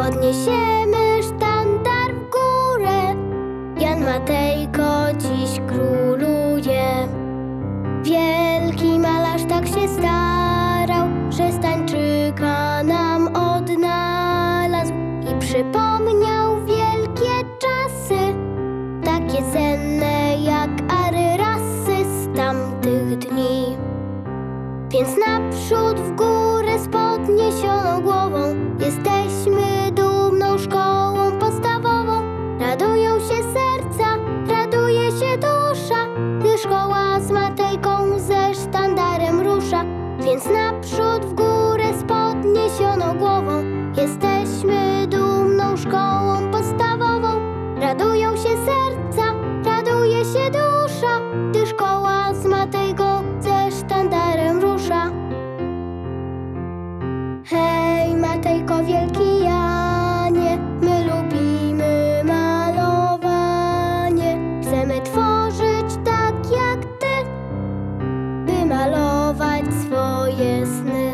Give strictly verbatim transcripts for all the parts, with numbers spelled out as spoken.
podniesiemy sztandar w górę. Jan Matejko dziś króluje. Wielki malarz tak się starał, że Stańczyka nam odnalazł i przypomniał wielkie czasy, takie cenne jak aryrasy z tamtych dni. Więc naprzód w górę z podniesioną głową, jesteśmy dumną szkołą podstawową. Radują się serca, raduje się dusza, gdy szkoła z Matejką ze sztandarem rusza. Więc naprzód w górę z podniesioną głową, jesteśmy dumną szkołą podstawową. Radują się serca, raduje się dusza, gdy szkoła z Matejką ze sztandarem rusza. Hej, Matejko, wielki Janie, my lubimy malowanie. Chcemy tworzyć tak jak ty, by malować swoje sny.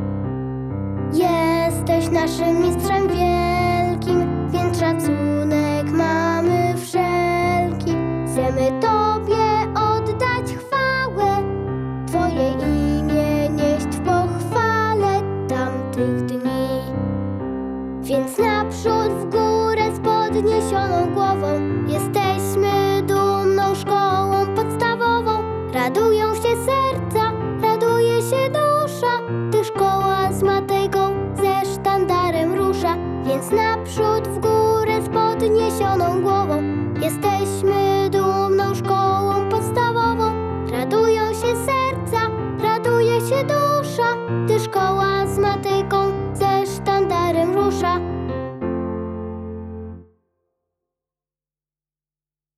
Jesteś naszym mistrzem wielkim, więc szacunek mamy wszelki. Chcemy Tobie oddać chwałę, Twoje imię nieść w pochwale tamtych dni. Więc naprzód w górę z podniesioną głową, jesteśmy dumną szkołą podstawową. Radują się serca, raduje się dusza, gdy szkoła z Matejką ze sztandarem rusza. Więc naprzód w górę z podniesioną głową,